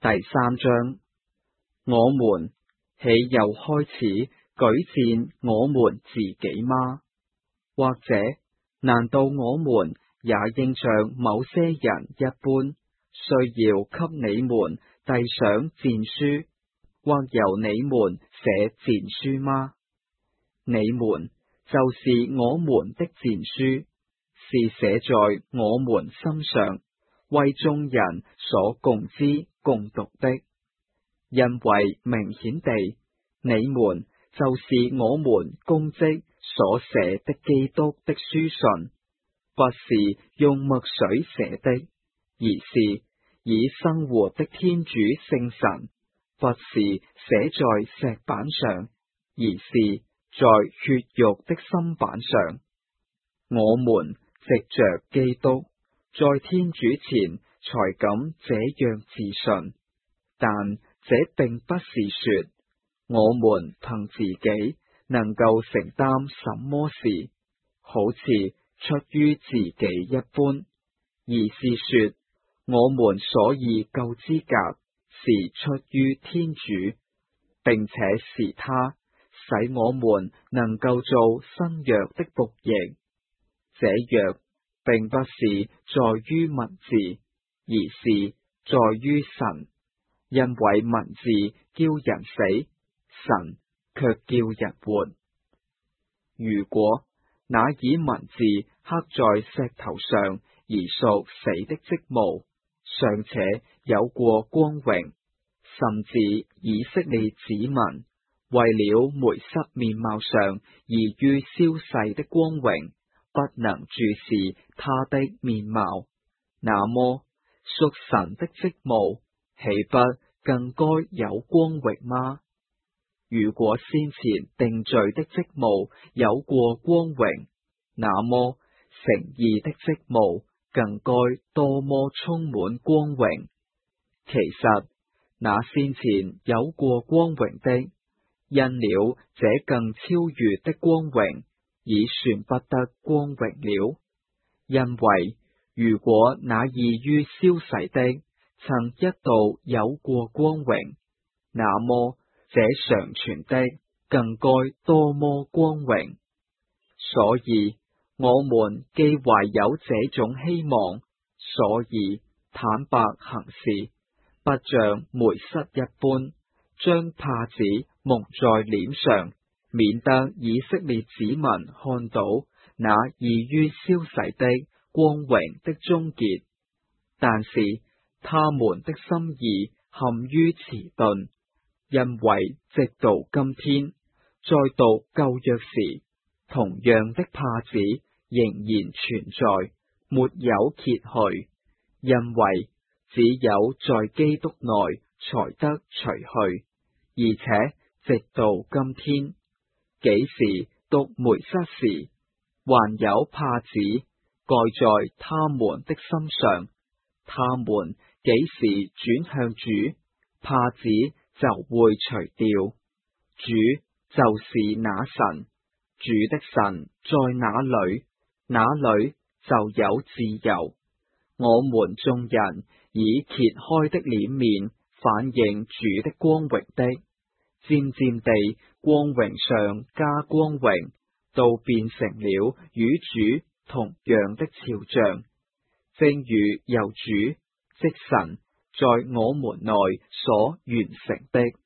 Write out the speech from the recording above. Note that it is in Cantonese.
第3章，我們豈又開始舉薦我們自己嗎？或者，難道我們也應像某些人一般，需要給你們遞上薦書，或由你們寫薦書嗎？你們就是我們的薦書，是寫在我們心上，為眾人所共知共讀的。因為明顯地，你們就是我們供職所寫的基督的書信，不是用墨水寫的，而是以生活的天主聖神，不是寫在石板上，而是在血肉的心板上。我們藉着基督，在天主前才敢這樣自信，但這並不是說我們憑自己能夠承擔什麼事，好似出於自己一般，而是說我們所以夠資格是出於天主，並且是他使我們能夠做新約的僕役。這約並不是在於文字，而是在於神，因為文字叫人死，神卻叫人活。如果那以文字刻在石頭上而屬死的職務，尚且有過光榮，甚至以色列子民為了梅瑟面貌上而於消逝的光榮，不能注視他的面貌，那麼屬神的職務豈不更該有光榮嗎？如果先前定罪的職務有過光榮，那麼成義的職務更該多麼充滿光榮。其實那先前有過光榮的，因了這更超越的光榮，已算不得光榮了。因為如果那易於消逝的曾一度有過光榮，那麼這常存的更該多麼光榮。所以我們既懷有這種希望，所以坦白行事，不像梅瑟一般，將帕子蒙在臉上，免得以色列子民看到那易於消逝的光榮的終結。但是他們的心意陷於遲鈍，因為直到今天，在讀舊約時，同樣的帕子仍然存在，沒有揭去，因為只有在基督內才得除去，而且直到今天，幾時讀梅瑟時，還有帕子蓋在他們的心上，他們幾時轉向主，帕子就會除掉。主就是那神，主的神在哪裏，那裏就有自由。我們眾人以揭開的臉面反映主的光榮的，漸漸地光榮上加光榮，都變成了與主同樣的肖像，正如由主即神在我們內所完成的。